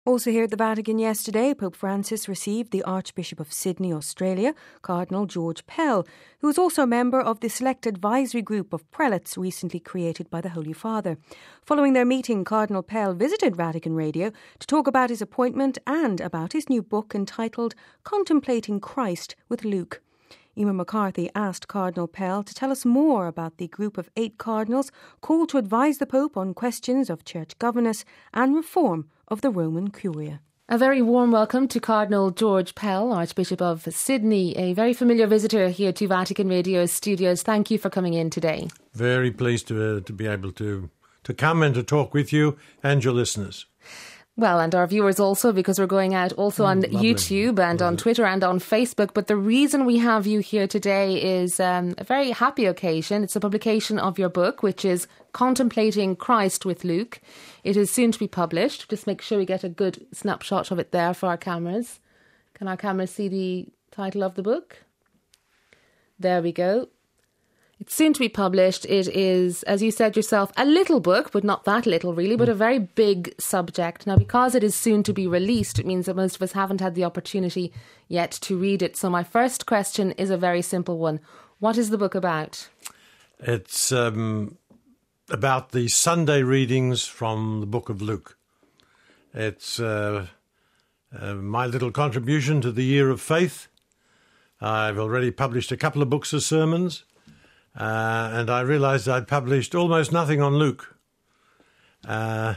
Also here at the Vatican yesterday, Pope Francis received the Archbishop of Sydney, Australia, Cardinal George Pell, who is also a member of the select advisory group of prelates recently created by the Holy Father. Following their meeting, Cardinal Pell visited Vatican Radio to talk about his appointment and about his new book entitled Contemplating Christ with Luke. Eamon McCarthy asked Cardinal Pell to tell us more about the group of 8 cardinals called to advise the Pope on questions of church governance and reform of the Roman Curia. A very warm welcome to Cardinal George Pell, Archbishop of Sydney, a very familiar visitor here to Vatican Radio studios. Thank you for coming in today. Very pleased to be able to come and to talk with you and your listeners. Well, and our viewers also, because we're going out also on YouTube and on Twitter and on Facebook. But the reason we have you here today is a very happy occasion. It's the publication of your book, which is Contemplating Christ with Luke. It is soon to be published. Just make sure we get a good snapshot of it there for our cameras. Can our cameras see the title of the book? There we go. It's soon to be published. It is, as you said yourself, a little book, but not that little really, but a very big subject. Now, because it is soon to be released, it means that most of us haven't had the opportunity yet to read it. So my first question is a very simple one. What is the book about? It's about the Sunday readings from the book of Luke. It's my little contribution to the year of faith. I've already published a couple of books of sermons. And I realised I'd published almost nothing on Luke. So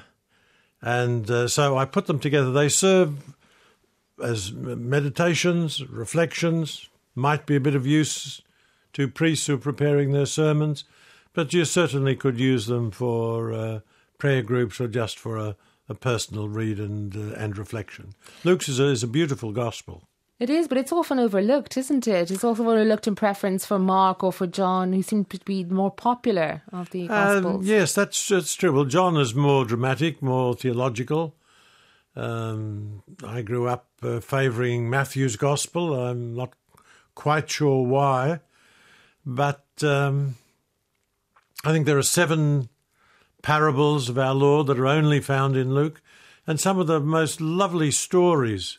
I put them together. They serve as meditations, reflections, might be a bit of use to priests who are preparing their sermons, but you certainly could use them for prayer groups or just for a personal read and reflection. Luke's is a beautiful gospel. It is, but it's often overlooked, isn't it? It's also overlooked in preference for Mark or for John, who seem to be more popular of the Gospels. Yes, that's true. Well, John is more dramatic, more theological. I grew up favouring Matthew's Gospel. I'm not quite sure why, but I think there are 7 parables of our Lord that are only found in Luke, and some of the most lovely stories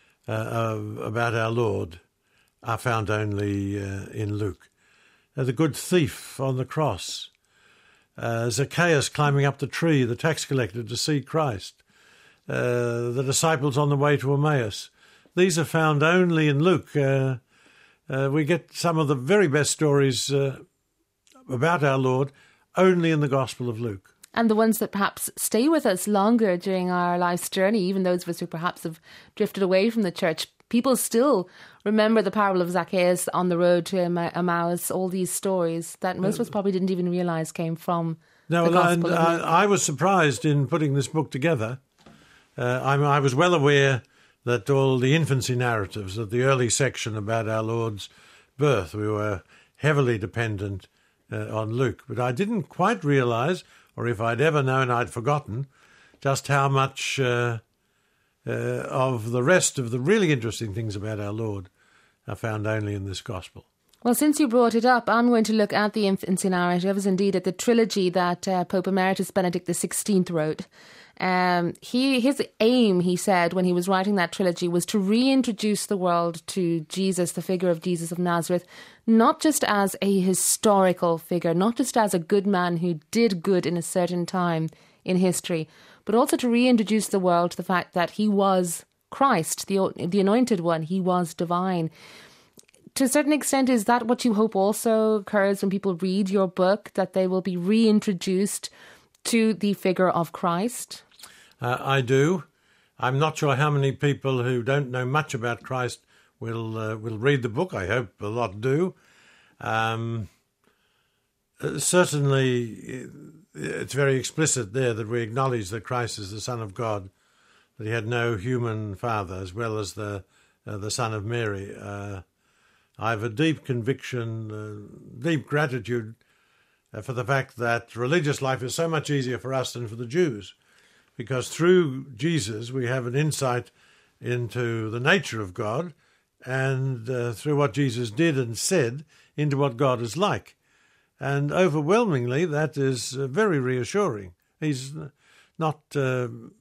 about our Lord are found only in Luke. The good thief on the cross, Zacchaeus climbing up the tree, the tax collector to see Christ, the disciples on the way to Emmaus. These are found only in Luke. We get some of the very best stories about our Lord only in the Gospel of Luke. And the ones that perhaps stay with us longer during our life's journey, even those of us who perhaps have drifted away from the church, people still remember the parable of Zacchaeus on the road to Emmaus, all these stories that most of us probably didn't even realise came from the Gospel of Luke. I was surprised in putting this book together. I was well aware that all the infancy narratives of the early section about our Lord's birth, we were heavily dependent on Luke. But I didn't quite realise, or if I'd ever known, I'd forgotten, just how much of the rest of the really interesting things about our Lord are found only in this Gospel. Well, since you brought it up, I'm going to look at the infancy narratives, indeed at the trilogy that Pope Emeritus Benedict XVI wrote. His aim, he said, when he was writing that trilogy, was to reintroduce the world to Jesus, the figure of Jesus of Nazareth, not just as a historical figure, not just as a good man who did good in a certain time in history, but also to reintroduce the world to the fact that he was Christ, the anointed one, he was divine. To a certain extent, is that what you hope also occurs when people read your book, that they will be reintroduced to the figure of Christ? I do. I'm not sure how many people who don't know much about Christ will read the book. I hope a lot do. Certainly, it's very explicit there that we acknowledge that Christ is the Son of God, that he had no human father, as well as the Son of Mary. I have a deep conviction, deep gratitude for the fact that religious life is so much easier for us than for the Jews, because through Jesus we have an insight into the nature of God, and through what Jesus did and said, into what God is like. And overwhelmingly, that is very reassuring. He's not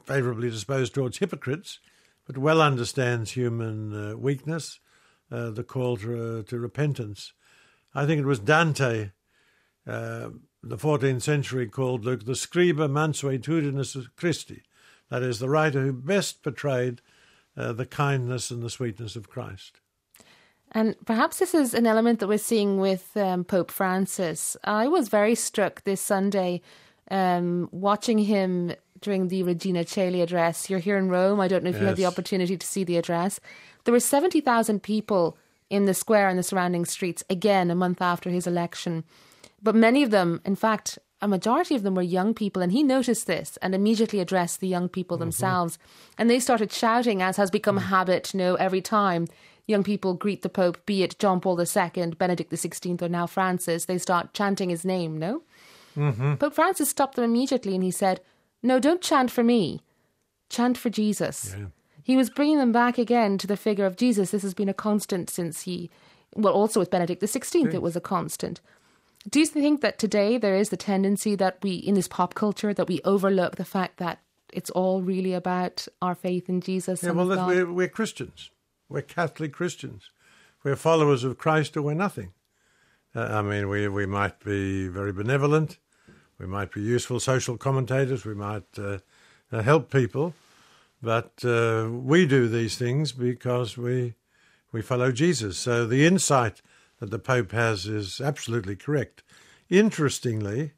favourably disposed towards hypocrites, but well understands human weakness, the call to repentance. I think it was Dante, the 14th century, called Luke the scriba mansuetudinus Christi, that is, the writer who best portrayed the kindness and the sweetness of Christ. And perhaps this is an element that we're seeing with Pope Francis. I was very struck this Sunday watching him during the Regina Coeli address. You're here in Rome. I don't know if you had the opportunity to see the address. There were 70,000 people in the square and the surrounding streets, again, a month after his election. But many of them, in fact, a majority of them were young people, and he noticed this and immediately addressed the young people themselves. And they started shouting, as has become a habit, every time young people greet the Pope, be it John Paul II, Benedict XVI, or now Francis, they start chanting his name, no? Mm-hmm. Pope Francis stopped them immediately and he said, no, don't chant for me, chant for Jesus. Yeah. He was bringing them back again to the figure of Jesus. This has been a constant since also with Benedict XVI, it was a constant. Do you think that today there is the tendency that we, in this pop culture, that we overlook the fact that it's all really about our faith in Jesus? Yeah, well, we're Christians. We're Catholic Christians. We're followers of Christ or we're nothing. We might be very benevolent. We might be useful social commentators. We might help people. But we do these things because we follow Jesus. So the insight that the Pope has is absolutely correct. Interestingly,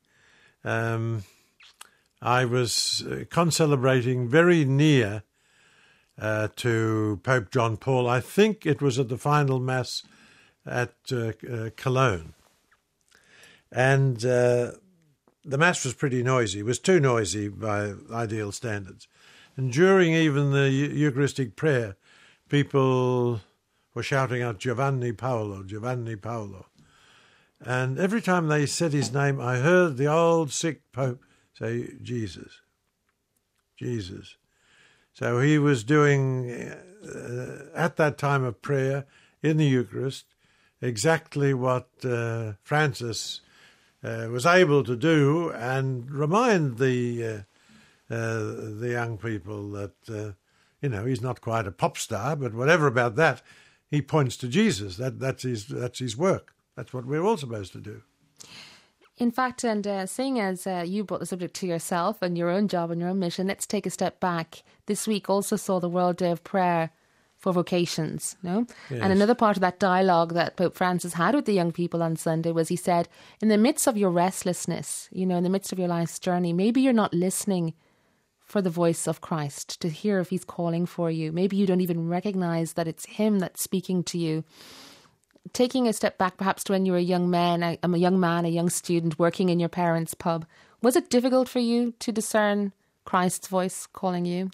I was concelebrating very near to Pope John Paul. I think it was at the final Mass at Cologne. And the Mass was pretty noisy. It was too noisy by ideal standards. And during even the Eucharistic prayer, people were shouting out, Giovanni Paolo, Giovanni Paolo. And every time they said his name, I heard the old sick Pope say, Jesus, Jesus. So he was doing, at that time of prayer in the Eucharist, exactly what Francis was able to do and remind the young people that, he's not quite a pop star, but whatever about that, he points to Jesus. That's his work. That's what we're all supposed to do. In fact, and seeing as you brought the subject to yourself and your own job and your own mission, let's take a step back. This week also saw the World Day of Prayer for Vocations, no? Yes. And another part of that dialogue that Pope Francis had with the young people on Sunday was he said, in the midst of your restlessness, in the midst of your life's journey, maybe you're not listening for the voice of Christ, to hear if he's calling for you. Maybe you don't even recognize that it's him that's speaking to you. Taking a step back perhaps to when you were a young man, a young student working in your parents' pub, was it difficult for you to discern Christ's voice calling you?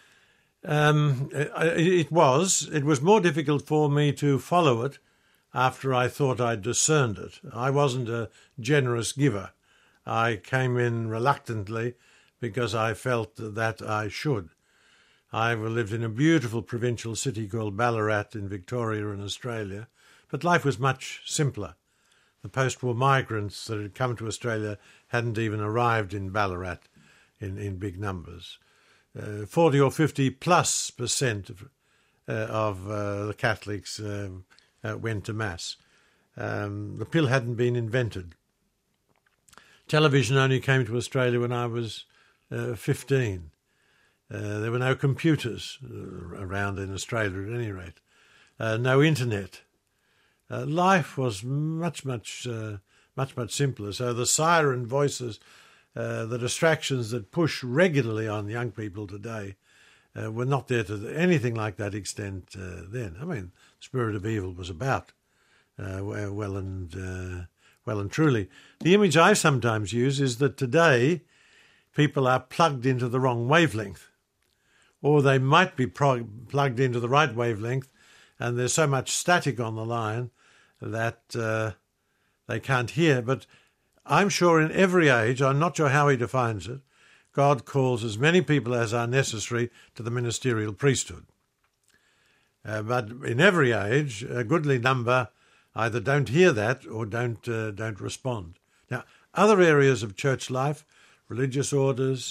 It was. It was more difficult for me to follow it after I thought I'd discerned it. I wasn't a generous giver. I came in reluctantly because I felt that I should. I lived in a beautiful provincial city called Ballarat in Victoria in Australia, but life was much simpler. The post-war migrants that had come to Australia hadn't even arrived in Ballarat in big numbers. 40 or 50+% of the Catholics went to Mass. The pill hadn't been invented. Television only came to Australia when I was 15. There were no computers around in Australia at any rate. No internet. Life was much simpler. So the siren voices, the distractions that push regularly on young people today were not there to anything like that extent then. I mean, the spirit of evil was about well and truly. The image I sometimes use is that today people are plugged into the wrong wavelength, or they might be plugged into the right wavelength, and there's so much static on the line that they can't hear. But I'm sure in every age, I'm not sure how he defines it, God calls as many people as are necessary to the ministerial priesthood. But in every age, a goodly number either don't hear that or don't respond. Now, other areas of church life, religious orders,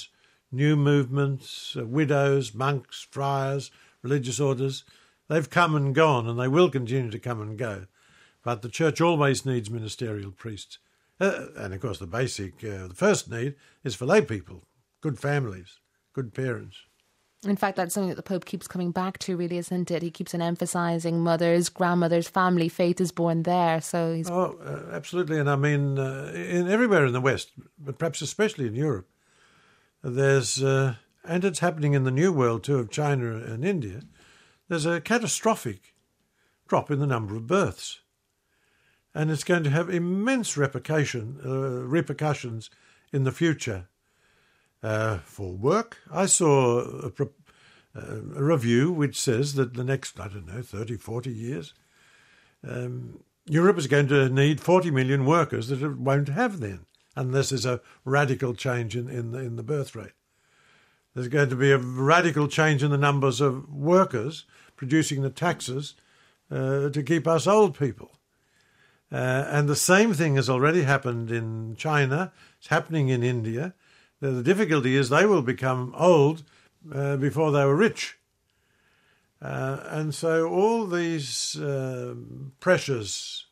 new movements, widows, monks, friars, religious orders. They've come and gone, and they will continue to come and go. But the church always needs ministerial priests. And of course the first need is for lay people, good families, good parents. In fact, that's something that the Pope keeps coming back to, really, isn't it? He keeps on emphasising mothers, grandmothers, family. Faith is born there. So he's... absolutely. And I mean, everywhere in the West, but perhaps especially in Europe, there's, and it's happening in the New World too, of China and India, there's a catastrophic drop in the number of births. And it's going to have immense repercussions in the future. For work, I saw a review which says that the next, 30, 40 years, Europe is going to need 40 million workers that it won't have then, unless there's a radical change in the birth rate. There's going to be a radical change in the numbers of workers producing the taxes to keep us old people. And the same thing has already happened in China. It's happening in India. The difficulty is they will become old before they were rich. And so all these pressures,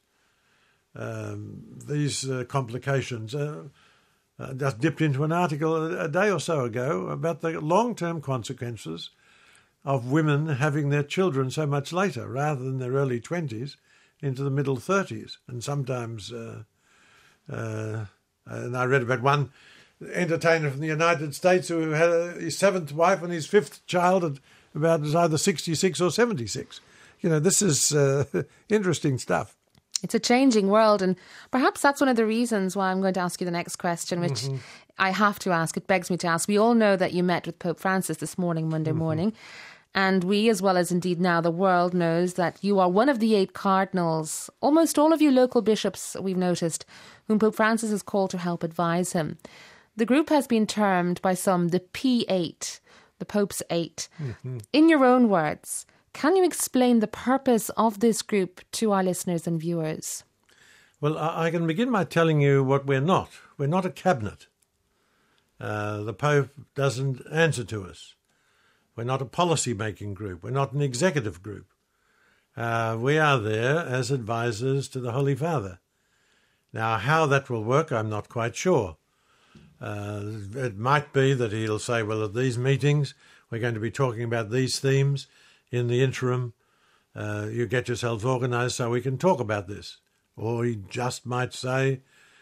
these complications, just dipped into an article a day or so ago about the long-term consequences of women having their children so much later, rather than their early 20s, into the middle 30s. And sometimes, and I read about one entertainer from the United States who had his seventh wife and his fifth child at about either 66 or 76. This is interesting stuff. It's a changing world, and perhaps that's one of the reasons why I'm going to ask you the next question, which I have to ask. It begs me to ask. We all know that you met with Pope Francis this morning, Monday morning, and we, as well as indeed now the world, knows that you are one of the 8 cardinals, almost all of you local bishops, we've noticed, whom Pope Francis has called to help advise him. The group has been termed by some the P8, the Pope's 8. In your own words, can you explain the purpose of this group to our listeners and viewers? Well, I can begin by telling you what we're not. We're not a cabinet. The Pope doesn't answer to us. We're not a policy-making group. We're not an executive group. We are there as advisors to the Holy Father. Now, how that will work, I'm not quite sure. It might be that he'll say, well, at these meetings, we're going to be talking about these themes. In the interim, you get yourselves organised so we can talk about this. Or he just might say,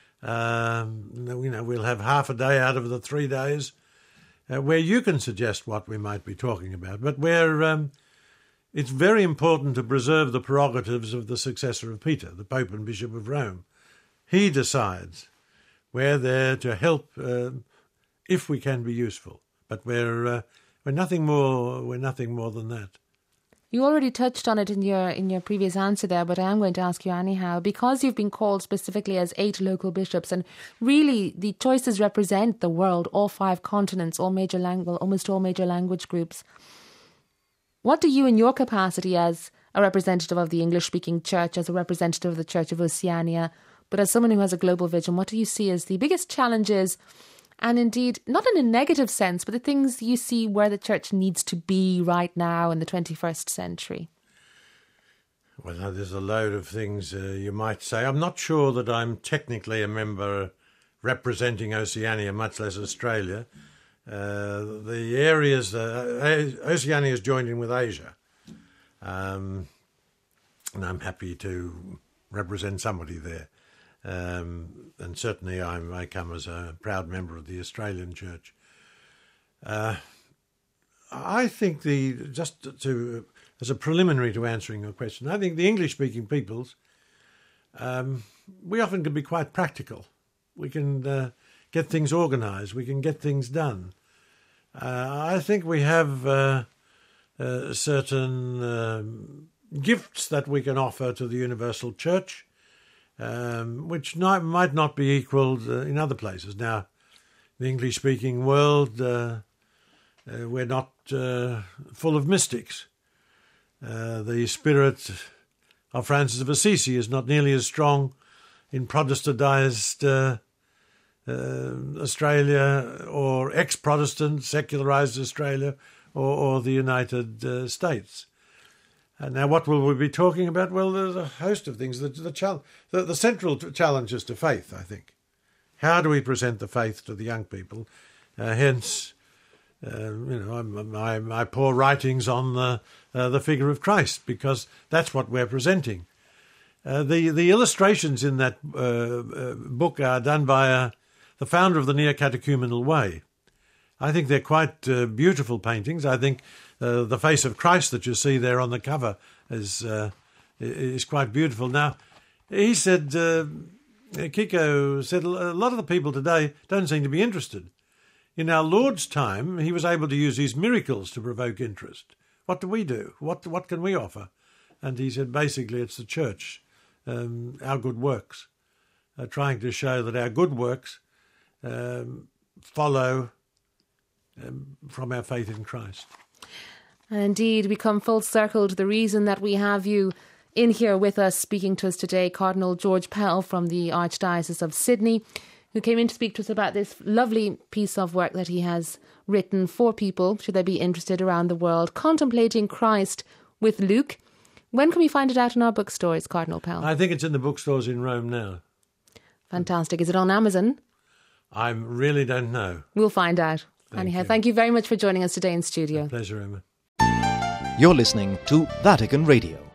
we'll have half a day out of the 3 days where you can suggest what we might be talking about. But it's very important to preserve the prerogatives of the successor of Peter, the Pope and Bishop of Rome. He decides. We're there to help if we can be useful, but we're nothing more. We're nothing more than that. You already touched on it in your previous answer there, but I am going to ask you anyhow, because you've been called specifically as 8 local bishops, and really the choices represent the world, all 5 continents, almost all major language groups. What do you, in your capacity as a representative of the English-speaking church, as a representative of the Church of Oceania, but as someone who has a global vision, what do you see as the biggest challenges, and indeed, not in a negative sense, but the things you see where the church needs to be right now in the 21st century? Well, there's a load of things you might say. I'm not sure that I'm technically a member representing Oceania, much less Australia. The areas, Oceania is joined in with Asia. And I'm happy to represent somebody there. And certainly I come as a proud member of the Australian Church. I think as a preliminary to answering your question, I think the English-speaking peoples, we often can be quite practical. We can get things organised. We can get things done. I think we have certain gifts that we can offer to the universal church, which might not be equalled in other places. Now, the English-speaking world, we're not full of mystics. The spirit of Francis of Assisi is not nearly as strong in Protestantized Australia, or ex-Protestant, secularised Australia, or the United States. Now, what will we be talking about? Well, there's a host of things. The central challenges to faith, I think. How do we present the faith to the young people? Hence, my poor writings on the figure of Christ, because that's what we're presenting. The illustrations in that book are done by the founder of the Neo-Catechumenal Way. I think they're quite beautiful paintings. I think the face of Christ that you see there on the cover is quite beautiful. Now, he said, Kiko said, a lot of the people today don't seem to be interested. In our Lord's time, he was able to use his miracles to provoke interest. What do we do? What can we offer? And he said, basically, it's the church, our good works, trying to show that our good works follow from our faith in Christ. And indeed, we come full circle to the reason that we have you in here with us, speaking to us today, Cardinal George Pell from the Archdiocese of Sydney, who came in to speak to us about this lovely piece of work that he has written for people, should they be interested, around the world, Contemplating Christ with Luke. When can we find it out in our bookstores, Cardinal Pell? I think it's in the bookstores in Rome now. Fantastic. Is it on Amazon? I really don't know. We'll find out. Anyhow, thank you very much for joining us today in studio. My pleasure, Emma. You're listening to Vatican Radio.